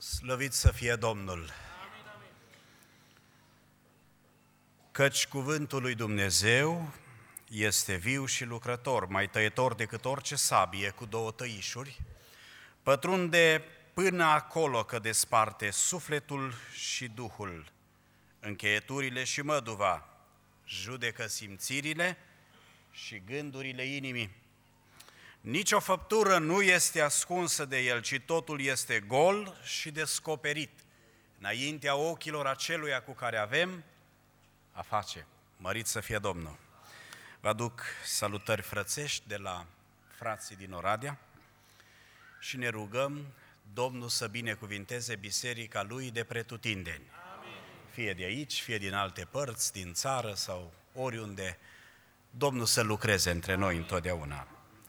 Slăvit să fie Domnul! Căci cuvântul lui Dumnezeu este viu și lucrător, mai tăietor decât orice sabie cu două tăișuri, pătrunde până acolo că desparte sufletul și duhul, încheieturile și măduva, judecă simțirile și gândurile inimii. Nici o făptură nu este ascunsă de el, ci totul este gol și descoperit înaintea ochilor aceluia cu care avem a face. Mărit să fie Domnul! Vă aduc salutări frățești de la frații din Oradea și ne rugăm Domnul să binecuvinteze biserica Lui de pretutindeni. Amin. Fie de aici, fie din alte părți, din țară sau oriunde, Domnul să lucreze între noi întotdeauna.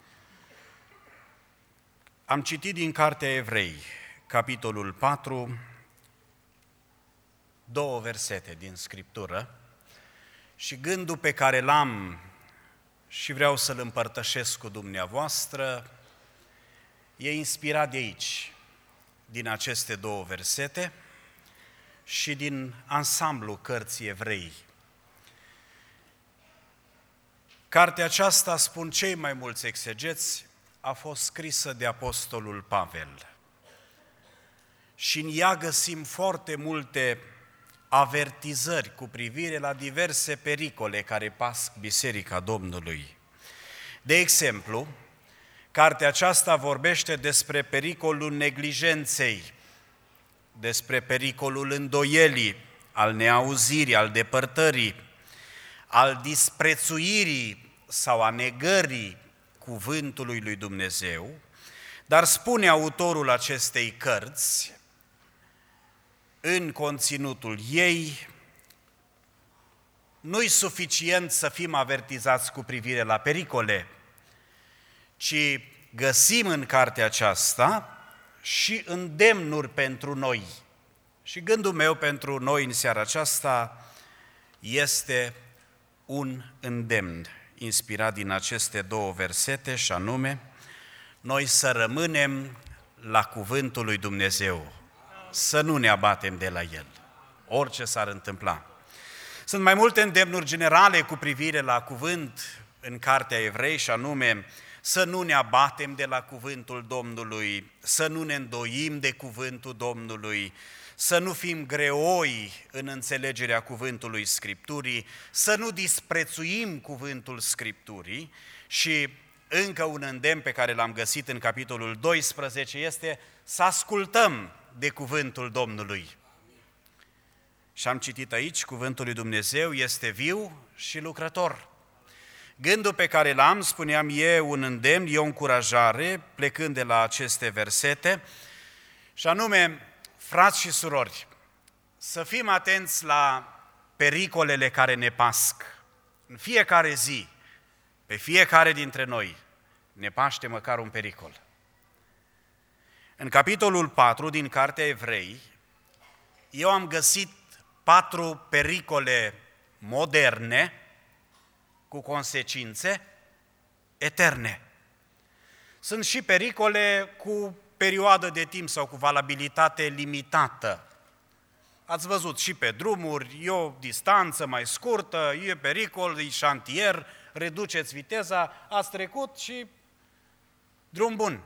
Am citit din Cartea Evrei, capitolul 4, 2 versete din Scriptură și gândul pe care l-am și vreau să-l împărtășesc cu dumneavoastră e inspirat de aici, din aceste 2 versete și din ansamblu cărții Evrei. Cartea aceasta, spun cei mai mulți exegeți, a fost scrisă de Apostolul Pavel și în ea găsim foarte multe avertizări cu privire la diverse pericole care pasc Biserica Domnului. De exemplu, cartea aceasta vorbește despre pericolul neglijenței, despre pericolul îndoielii, al neauzirii, al depărtării, al disprețuirii sau a negării cuvântului lui Dumnezeu, dar spune autorul acestei cărți, în conținutul ei, nu-i suficient să fim avertizați cu privire la pericole, ci găsim în cartea aceasta și îndemnuri pentru noi. Și gândul meu pentru noi în seara aceasta este un îndemn inspirat din aceste 2 versete, și anume, noi să rămânem la cuvântul lui Dumnezeu, să nu ne abatem de la el, orice s-ar întâmpla. Sunt mai multe îndemnuri generale cu privire la cuvânt în Cartea Evrei, și anume, să nu ne abatem de la cuvântul Domnului, să nu ne îndoim de cuvântul Domnului, să nu fim greoi în înțelegerea cuvântului Scripturii, să nu disprețuim cuvântul Scripturii și încă un îndemn pe care l-am găsit în capitolul 12 este să ascultăm de cuvântul Domnului. Și am citit aici, cuvântul lui Dumnezeu este viu și lucrător. Gândul pe care l-am, spuneam, e un îndemn, e o încurajare, plecând de la aceste versete, și anume, frați și surori, să fim atenți la pericolele care ne pasc. În fiecare zi, pe fiecare dintre noi, ne paște măcar un pericol. În capitolul 4 din Cartea Evrei, eu am găsit 4 pericole moderne cu consecințe eterne. Sunt și pericole cu perioadă de timp sau cu valabilitate limitată. Ați văzut și pe drumuri, e o distanță mai scurtă, e pericol, e șantier, reduceți viteza, ați trecut și drum bun.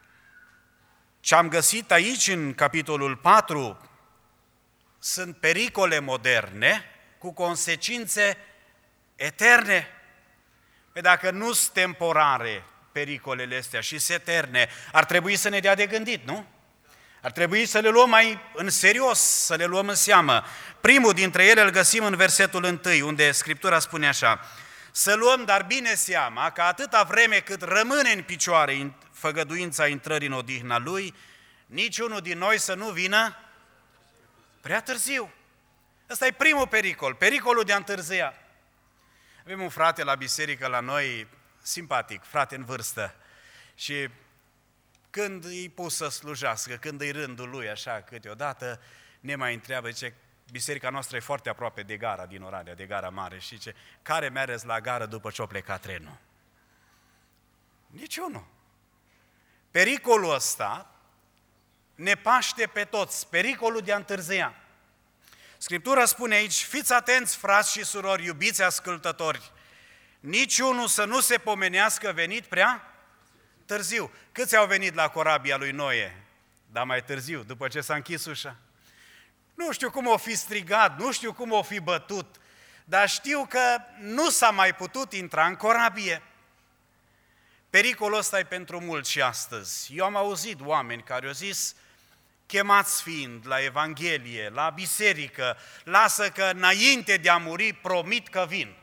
Ce am găsit aici în capitolul 4 sunt pericole moderne cu consecințe eterne. Păi dacă nu sunt temporare pericolele astea și sunt eterne, ar trebui să ne dea de gândit, nu? Ar trebui să le luăm mai în serios, să le luăm în seamă. Primul dintre ele îl găsim în versetul 1, unde Scriptura spune așa: să luăm dar bine seama că atâta vreme cât rămâne în picioare făgăduința intrării în odihna Lui, niciunul din noi să nu vină prea târziu. Ăsta e primul pericol, pericolul de a întârzia. Avem un frate la biserică la noi, simpatic, frate în vârstă, și când îi pus să slujească, când îi rândul lui așa câteodată, ne mai întreabă, zice, biserica noastră e foarte aproape de gara din Oradea, de gara mare, și zice, care mergeți la gară după ce o pleca trenul? Niciunul. Pericolul ăsta ne paște pe toți, pericolul de a întârzia. Scriptura spune aici, fiți atenți, frați și surori, iubiți ascultători, niciunul să nu se pomenească venit prea târziu. Câți au venit la corabia lui Noe? Dar mai târziu, după ce s-a închis ușa. Nu știu cum o fi strigat, nu știu cum o fi bătut, dar știu că nu s-a mai putut intra în corabie. Pericolul ăsta e pentru mulți și astăzi. Eu am auzit oameni care au zis, chemați fiind la Evanghelie, la biserică, lasă că înainte de a muri promit că vin.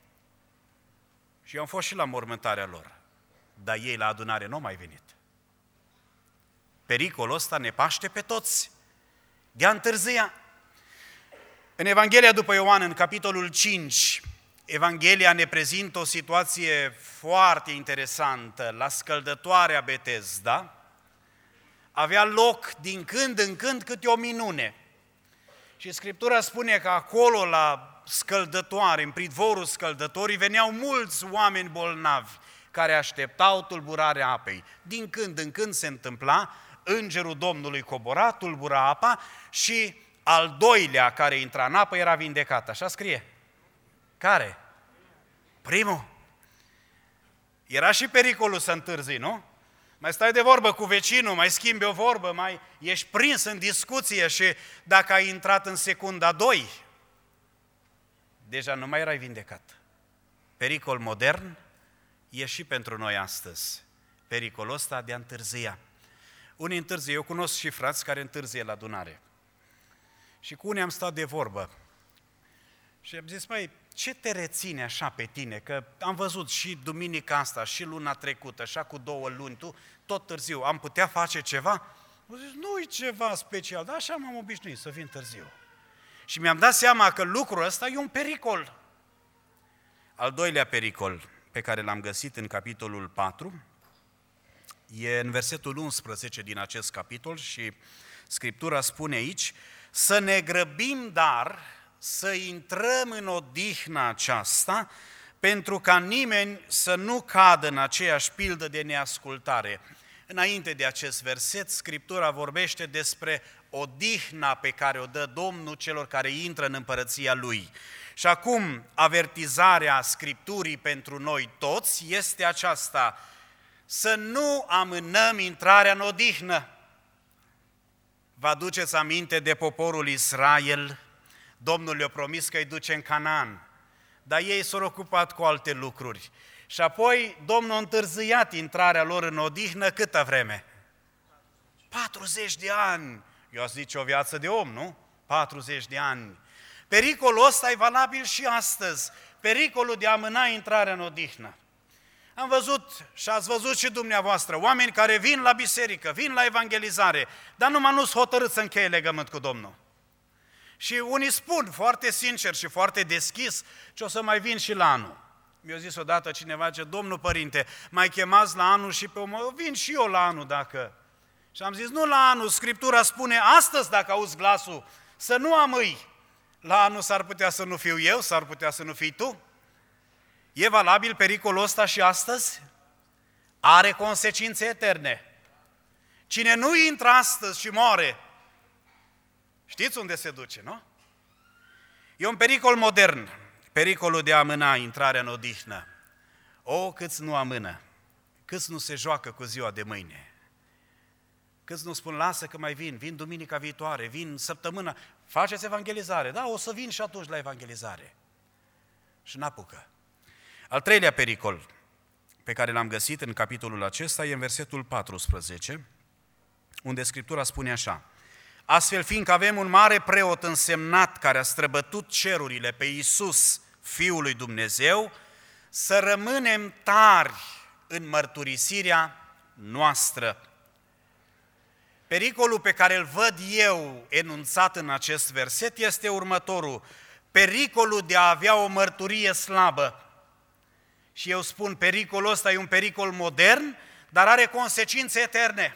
Și eu am fost și la mormântarea lor, dar ei la adunare nu au mai venit. Pericolul ăsta ne paște pe toți, de a întârzia. În Evanghelia după Ioan, în capitolul 5, Evanghelia ne prezintă o situație foarte interesantă. La scăldătoarea Betesda avea loc din când în când câte o minune. Și Scriptura spune că acolo, la scăldătoare, în pridvorul scăldătorii, veneau mulți oameni bolnavi care așteptau tulburarea apei. Din când în când se întâmpla, îngerul Domnului cobora, tulbura apa și al doilea care intra în apă era vindecat. Așa scrie. Care? Primul. Era și pericolul să întârzi, nu? Mai stai de vorbă cu vecinul, mai schimbi o vorbă, mai ești prins în discuție și dacă ai intrat în secunda 2, deja nu mai erai vindecat. Pericol modern e și pentru noi astăzi. Pericolul ăsta de a întârzia. Unii întârzie, eu cunosc și frați care întârzie la adunare. Și cu unii am stat de vorbă. Și am zis, măi, ce te reține așa pe tine? Că am văzut și duminica asta, și luna trecută, așa cu 2 luni, tu tot târziu, am putea face ceva? Am zis, nu-i ceva special, dar așa m-am obișnuit să vin târziu. Și mi-am dat seama că lucrul ăsta e un pericol. Al doilea pericol pe care l-am găsit în capitolul 4, e în versetul 11 din acest capitol și Scriptura spune aici, să ne grăbim, dar să intrăm în odihna aceasta, pentru ca nimeni să nu cadă în aceeași pildă de neascultare. Înainte de acest verset, Scriptura vorbește despre odihna pe care o dă Domnul celor care intră în împărăția Lui. Și acum, avertizarea Scripturii pentru noi toți este aceasta, să nu amânăm intrarea în odihnă. Vă aduceți aminte de poporul Israel? Domnul le-a promis că îi duce în Canaan, dar ei s-au ocupat cu alte lucruri. Și apoi Domnul a întârziat intrarea lor în odihnă câtă vreme? 40 de ani. Eu aș zice o viață de om, nu? 40 de ani. Pericolul ăsta e valabil și astăzi. Pericolul de a amâna intrarea în odihnă. Am văzut și ați văzut și dumneavoastră, oameni care vin la biserică, vin la evangelizare, dar numai nu-s hotărât să încheie legământ cu Domnul. Și unii spun foarte sincer și foarte deschis ce o să mai vin și la anul. Mi-a zis odată cineva, ce Domnul Părinte, mai chemați la anul și pe urmă, vin și eu la anul dacă... Și am zis, nu la anul, Scriptura spune astăzi dacă auzi glasul, să nu amâi. La anul s-ar putea să nu fiu eu, s-ar putea să nu fii tu. E valabil pericolul ăsta și astăzi? Are consecințe eterne. Cine nu intră astăzi și moare, știți unde se duce, nu? E un pericol modern, pericolul de a amâna intrarea în odihnă. O, câți nu amână, câți nu se joacă cu ziua de mâine, câți nu spun, lasă că mai vin duminica viitoare, vin săptămâna, faceți evangelizare, da, o să vin și atunci la evangelizare. Și n-apucă. Al treilea pericol pe care l-am găsit în capitolul acesta e în versetul 14, unde Scriptura spune așa, astfel fiindcă avem un mare preot însemnat care a străbătut cerurile pe Iisus, Fiul lui Dumnezeu, să rămânem tari în mărturisirea noastră. Pericolul pe care îl văd eu enunțat în acest verset este următorul, pericolul de a avea o mărturie slabă. Și eu spun, pericolul ăsta e un pericol modern, dar are consecințe eterne.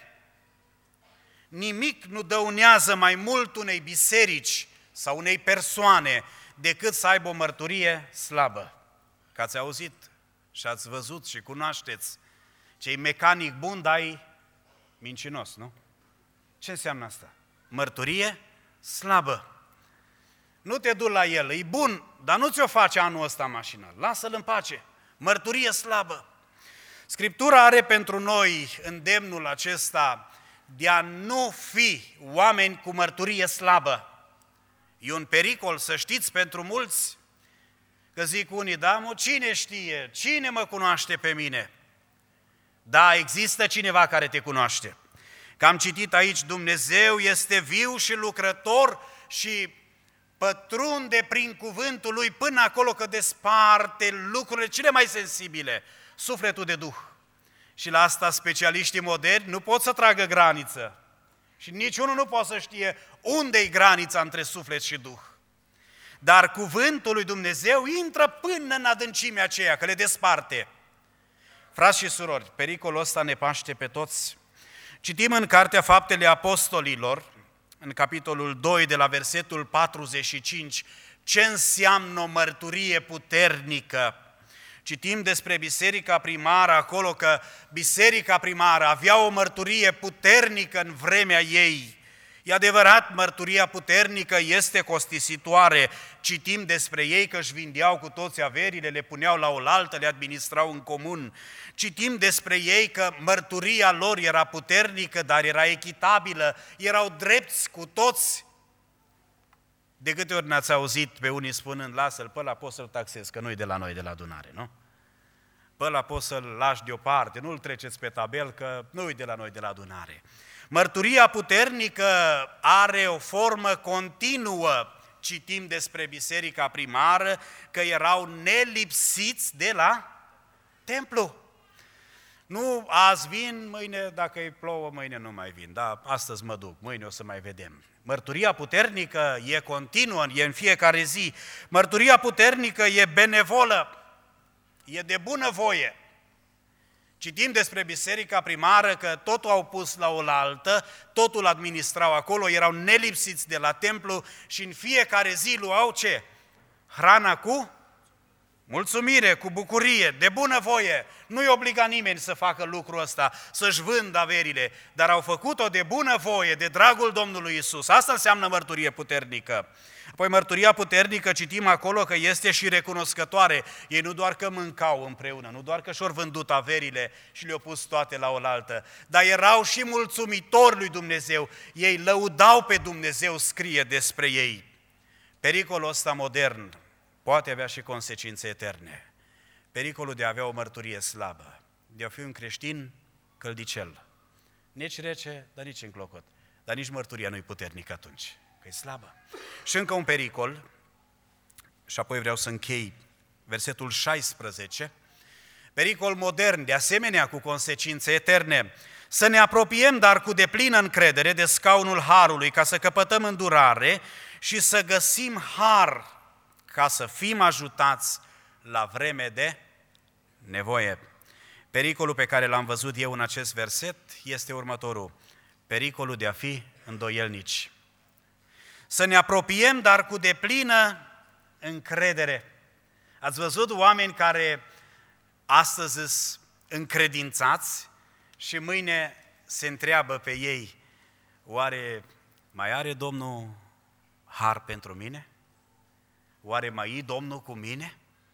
Nimic nu dăunează mai mult unei biserici sau unei persoane decât să aibă o mărturie slabă. Că ați auzit și ați văzut și cunoașteți, ce-i mecanic bun, dar e mincinos, nu? Ce înseamnă asta? Mărturie slabă. Nu te du la el, e bun, dar nu ți-o face anul ăsta mașina. Lasă-l în pace. Mărturie slabă. Scriptura are pentru noi îndemnul acesta de a nu fi oameni cu mărturie slabă. E un pericol, să știți, pentru mulți, că zic unii, da, mă, cine știe, cine mă cunoaște pe mine? Da, există cineva care te cunoaște. Că am citit aici, Dumnezeu este viu și lucrător și pătrunde prin cuvântul Lui până acolo că desparte lucrurile cele mai sensibile, sufletul de Duh. Și la asta specialiștii moderni nu pot să tragă graniță. Și niciunul nu poate să știe unde-i granița între suflet și Duh. Dar cuvântul lui Dumnezeu intră până în adâncimea aceea, că le desparte. Frați și surori, pericolul ăsta ne paște pe toți. Citim în Cartea Faptele Apostolilor, în capitolul 2, de la versetul 45, ce înseamnă o mărturie puternică. Citim despre biserica primară acolo, că biserica primară avea o mărturie puternică în vremea ei. E adevărat, mărturia puternică este costisitoare. Citim despre ei că își vindeau cu toți averile, le puneau la oaltă, le administrau în comun. Citim despre ei că mărturia lor era puternică, dar era echitabilă, erau drepți cu toți. De câte ori n-ați auzit pe unii spunând, lasă-l, pe ăla poți să-l taxezi, că nu-i de la noi, de la adunare, nu? Pe ăla poți să-l lași deoparte, nu-l treceți pe tabel, că nu-i de la noi, de la adunare. Mărturia puternică are o formă continuă. Citim despre biserica primară că erau nelipsiți de la templu. Nu, azi vin, mâine, dacă îi plouă, mâine nu mai vin, dar astăzi mă duc, mâine o să mai vedem. Mărturia puternică e continuă, e în fiecare zi. Mărturia puternică e benevolă, e de bunăvoie. Citim despre biserica primară că totul au pus la oaltă, totul administrau acolo, erau nelipsiți de la templu și în fiecare zi luau ce? Hrana cu mulțumire, cu bucurie, de bunăvoie. Nu-i obliga nimeni să facă lucrul ăsta, să-și vândă averile, dar au făcut-o de bunăvoie, de dragul Domnului Isus. Asta înseamnă mărturie puternică. Apoi mărturia puternică, citim acolo că este și recunoscătoare. Ei nu doar că mâncau împreună, nu doar că și-au vândut averile și le-au pus toate la oaltă, dar erau și mulțumitori lui Dumnezeu. Ei lăudau pe Dumnezeu, scrie despre ei. Pericolul ăsta modern poate avea și consecințe eterne. Pericolul de a avea o mărturie slabă, de a fi un creștin căldicel. Nici rece, dar nici înclocot. Dar nici mărturia nu-i puternică atunci, că e slabă. Și încă un pericol, și apoi vreau să închei versetul 16, pericol modern, de asemenea cu consecințe eterne. Să ne apropiem, dar cu deplină încredere, de scaunul harului, ca să căpătăm îndurare și să găsim har, ca să fim ajutați la vreme de nevoie. Pericolul pe care l-am văzut eu în acest verset este următorul. Pericolul de a fi îndoielnici. Să ne apropiem, dar cu deplină încredere. Ați văzut oameni care astăzi sunt încredințați și mâine se întreabă pe ei, oare mai are Domnul har pentru mine? Oare mai e Domnul cu mine?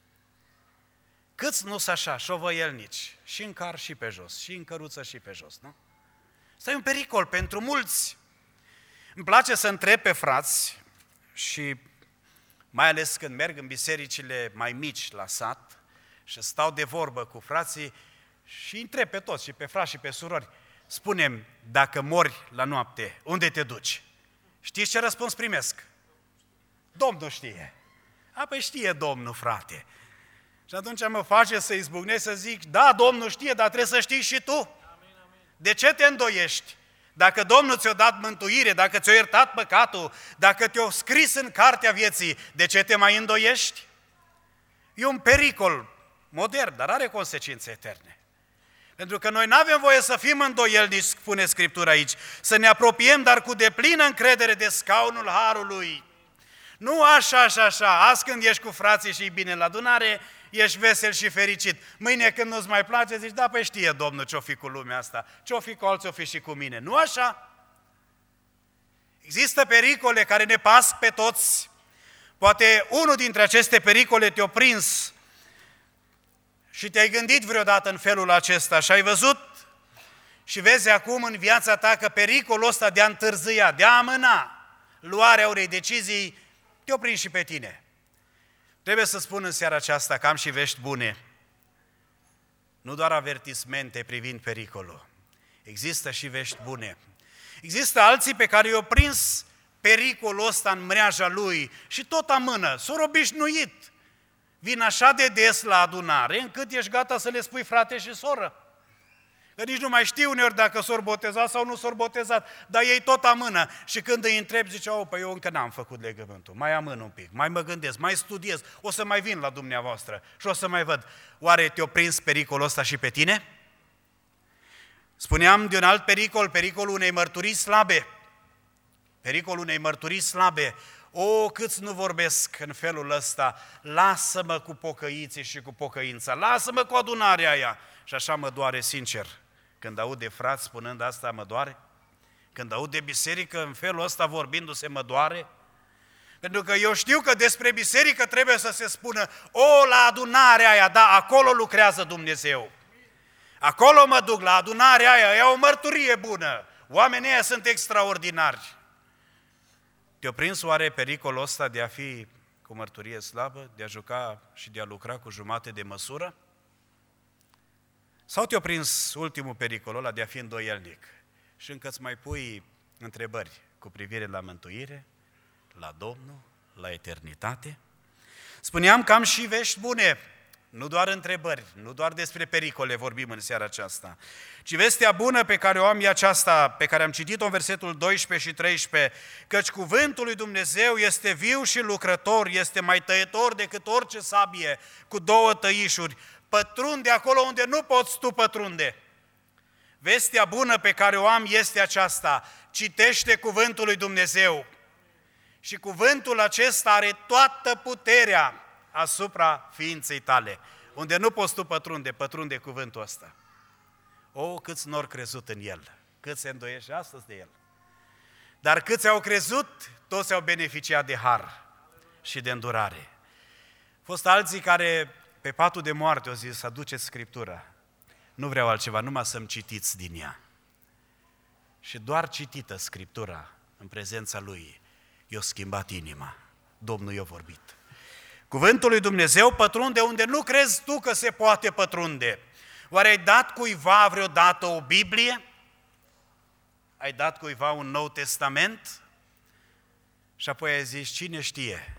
Câți nu-s așa, șovăielnici, și în car și pe jos, și în căruță și pe jos, nu? Ăsta e un pericol pentru mulți. Îmi place să întreb pe frați și mai ales când merg în bisericile mai mici la sat și stau de vorbă cu frații și întreb pe toți, și pe frați și pe surori, spune-mi, dacă mori la noapte, unde te duci? Știți ce răspuns primesc? Domnul știe. Păi știe Domnul, frate. Și atunci mă face să izbucnesc să zic, da, Domnul știe, dar trebuie să știi și tu. De ce te îndoiești? Dacă Domnul ți-a dat mântuire, dacă ți-a iertat păcatul, dacă te-a scris în cartea vieții, de ce te mai îndoiești? E un pericol modern, dar are consecințe eterne. Pentru că noi nu avem voie să fim îndoielnici, spune Scriptura aici, să ne apropiem, dar cu deplină încredere de scaunul harului. Nu așa, azi când ești cu frații și e bine la adunare, ești vesel și fericit. Mâine când nu-ți mai place, zici, da, păi știe Domnul ce-o fi cu lumea asta, ce-o fi cu alții, o fi și cu mine. Nu așa? Există pericole care ne pasc pe toți. Poate unul dintre aceste pericole te-a prins și te-ai gândit vreodată în felul acesta și ai văzut și vezi acum în viața ta că pericolul ăsta de a întârzia, de a amâna luarea unei decizii, te-a prins și pe tine. Trebuie să spun în seara aceasta că am și vești bune. Nu doar avertismente privind pericolul. Există și vești bune. Există alții pe care i-au prins pericolul ăsta în mreaja lui și tot amână, s-au obișnuit. Vin așa de des la adunare încât ești gata să le spui frate și soră. Că nici nu mai știu uneori dacă s-au botezat sau nu s-au botezat, dar ei tot amână. Și când îi întreb, zice, păi eu încă n-am făcut legământul, mai amân un pic, mai mă gândesc, mai studiez, o să mai vin la dumneavoastră și o să mai văd. Oare te-a prins pericolul ăsta și pe tine? Spuneam de un alt pericol, pericolul unei mărturii slabe. Pericolul unei mărturii slabe. Câți nu vorbesc în felul ăsta, lasă-mă cu pocăiții și cu pocăința, lasă-mă cu adunarea aia. Și așa mă doare sincer. Când aud de frați spunând asta, mă doare. Când aud de biserică în felul ăsta vorbindu-se, mă doare. Pentru că eu știu că despre biserică trebuie să se spună, la adunarea aia, da, acolo lucrează Dumnezeu. Acolo mă duc, la adunarea aia, e o mărturie bună. Oamenii ăia sunt extraordinari. Te-a prins oare pericolul ăsta de a fi cu mărturie slabă, de a juca și de a lucra cu jumate de măsură? Sau te-a prins ultimul pericol ăla de a fi îndoielnic și încă îți mai pui întrebări cu privire la mântuire, la Domnul, la eternitate? Spuneam că am și vești bune, nu doar întrebări, nu doar despre pericole vorbim în seara aceasta, ci vestea bună pe care o am e aceasta, pe care am citit-o în versetul 12 și 13, căci cuvântul lui Dumnezeu este viu și lucrător, este mai tăietor decât orice sabie cu 2 tăișuri, pătrunde acolo unde nu poți tu pătrunde. Vestea bună pe care o am este aceasta, citește cuvântul lui Dumnezeu și cuvântul acesta are toată puterea asupra ființei tale. Unde nu poți tu pătrunde cuvântul ăsta. Câți n-au crezut în el, câți se îndoiește astăzi de el. Dar câți au crezut, toți au beneficiat de har și de îndurare. Au fost alții care pe patul de moarte au zis, aduceți Scriptura. Nu vreau altceva, numai să-mi citiți din ea. Și doar citită Scriptura în prezența lui, i-a schimbat inima. Domnul i-a vorbit. Cuvântul lui Dumnezeu pătrunde unde nu crezi tu că se poate pătrunde. Oare ai dat cuiva vreodată o Biblie? Ai dat cuiva un Nou Testament? Și apoi ai zis, cine știe?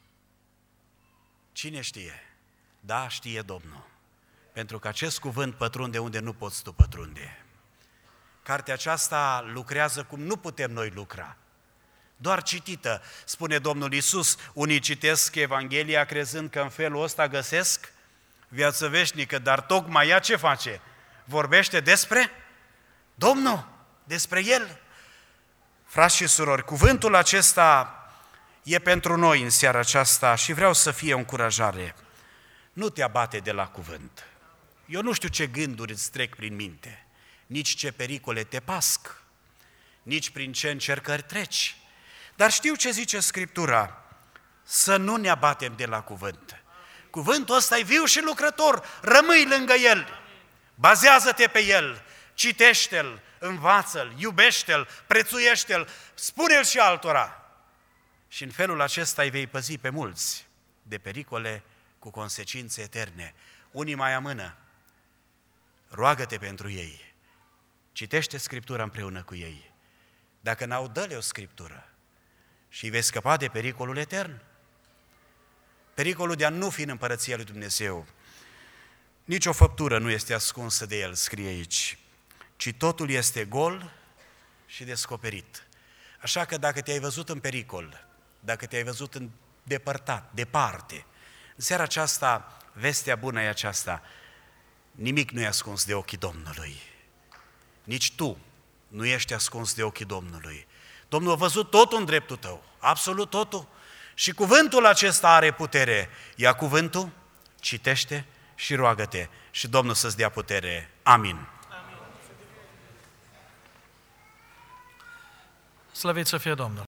Cine știe? Da, știe Domnul. Pentru că acest cuvânt pătrunde unde nu poți tu pătrunde. Cartea aceasta lucrează cum nu putem noi lucra. Doar citită, spune Domnul Iisus, unii citesc Evanghelia crezând că în felul ăsta găsesc viață veșnică, dar tocmai ea ce face? Vorbește despre Domnul, despre El. Frați și surori, cuvântul acesta e pentru noi în seara aceasta și vreau să fie o încurajare. Nu te abate de la cuvânt. Eu nu știu ce gânduri îți trec prin minte, nici ce pericole te pasc, nici prin ce încercări treci. Dar știu ce zice Scriptura, să nu ne abatem de la cuvânt. Cuvântul ăsta e viu și lucrător, rămâi lângă el, bazează-te pe el, citește-l, învață-l, iubește-l, prețuiește-l, spune-l și altora. Și în felul acesta îi vei păzi pe mulți de pericole cu consecințe eterne. Unii mai amână, roagă-te pentru ei, citește Scriptura împreună cu ei. Dacă n-au, dă-le o Scriptură și îi vei scăpa de pericolul etern. Pericolul de a nu fi în împărăția lui Dumnezeu. Nici o făptură nu este ascunsă de el, scrie aici, ci totul este gol și descoperit. Așa că dacă te-ai văzut în pericol, dacă te-ai văzut îndepărtat, departe, în seara aceasta, vestea bună e aceasta, nimic nu e ascuns de ochii Domnului. Nici tu nu ești ascuns de ochii Domnului. Domnul a văzut totul în dreptul tău, absolut totul. Și cuvântul acesta are putere. Ia cuvântul, citește și roagă-te și Domnul să-ți dea putere. Amin. Slăvit să fie Domnul!